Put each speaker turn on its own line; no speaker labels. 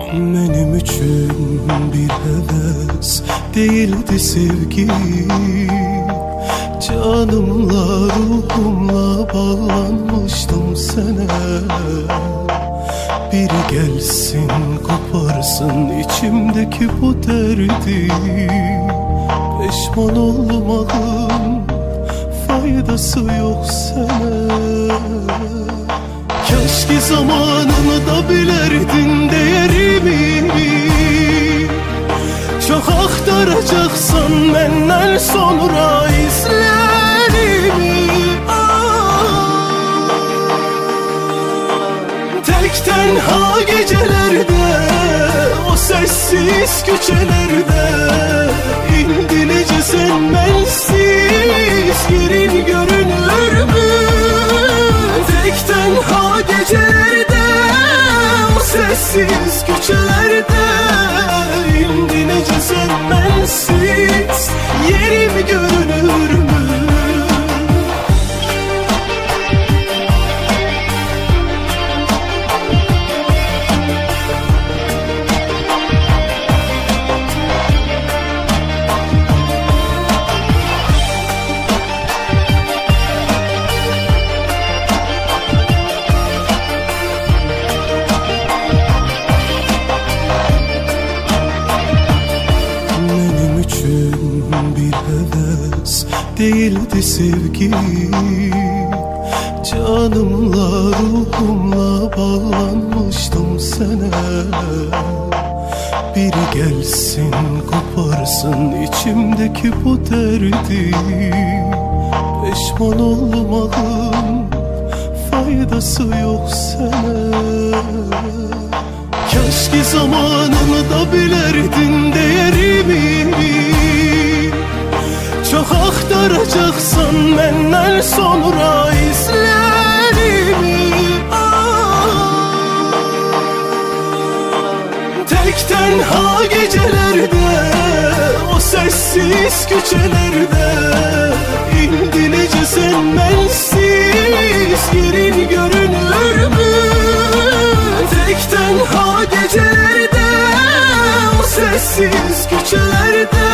Benim için bir heves değildi sevgi, canımla ruhumla bağlanmıştım sana. Biri gelsin koparsın içimdeki bu derdi, pişman olmalım, faydası yok sana. Keşke zamanında bilerdin değerimi, çok aktaracaksan benden sonra izlerimi. Tek tenha gecelerde, o sessiz köşelerde, indilice sen bensiz yerin görünür mü? Tek tenha gecelerde, o sessiz köşelerde, indilice sen bensiz yerim görünür mü? Bir heves değildi sevgi, canımla ruhumla bağlanmıştım sana. Biri gelsin koparsın içimdeki bu derdi, pişman olmalım, faydası yok sana. Keşke zamanında bilerdin değerimi, çok aktaracaksan benden sonra izlerimi. Tek tenha gecelerde, o sessiz köşelerde, indilice sen bensiz yerin görünür mü? Tek tenha gecelerde, o sessiz köşelerde,